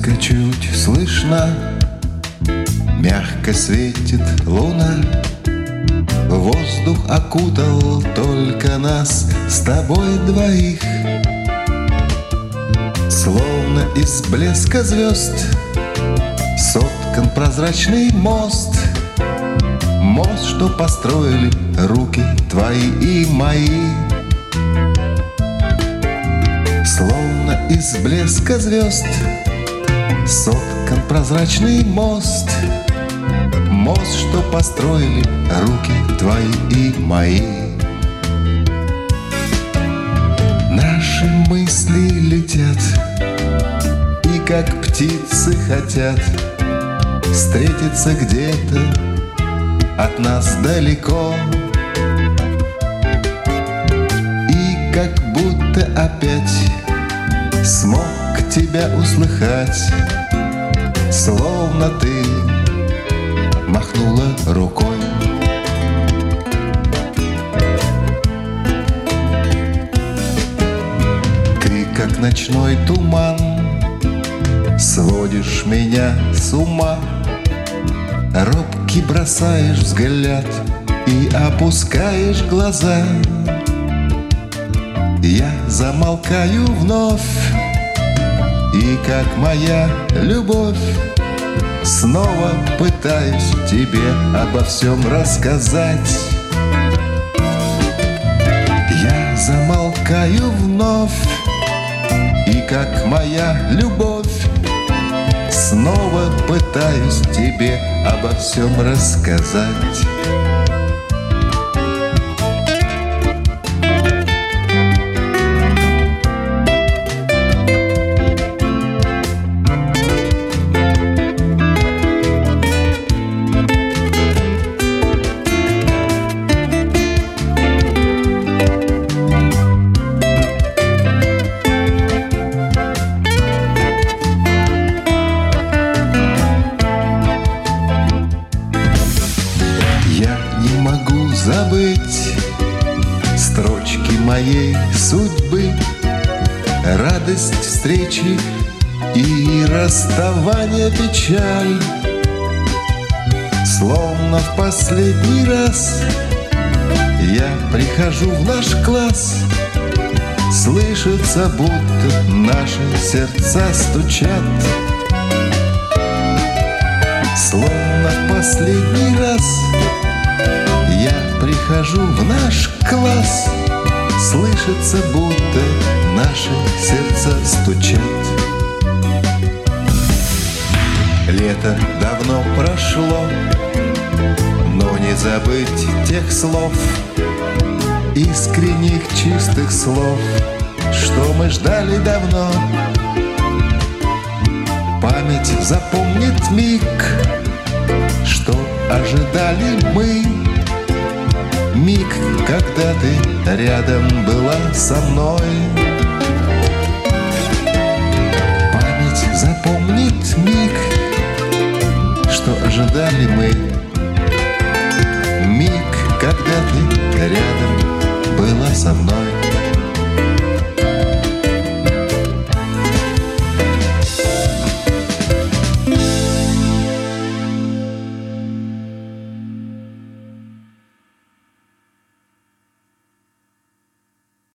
Изредка чуть слышно, мягко светит луна. Воздух окутал только нас с тобой двоих. Словно из блеска звезд соткан прозрачный мост. Мост, что построили руки твои и мои. Словно из блеска звезд соткан прозрачный мост. Мост, что построили руки твои и мои. Наши мысли летят и как птицы хотят встретиться где-то от нас далеко. И как будто опять смог тебя услыхать, словно ты махнула рукой. Ты, как ночной туман, сводишь меня с ума. Робкий бросаешь взгляд и опускаешь глаза. Я замолкаю вновь, и как моя любовь снова пытаюсь тебе обо всем рассказать. Я замолкаю вновь, и как моя любовь снова пытаюсь тебе обо всем рассказать. Забыть строчки моей судьбы, радость встречи и расставания печаль. Словно в последний раз я прихожу в наш класс. Слышится, будто наши сердца стучат. Словно в последний раз я прихожу в наш класс. Слышится, будто наши сердца стучат. Лето давно прошло, но не забыть тех слов, искренних чистых слов, что мы ждали давно. Память запомнит миг, что ожидали мы. Миг, когда ты рядом была со мной. Память запомнит миг, что ожидали мы. Миг, когда ты рядом была со мной.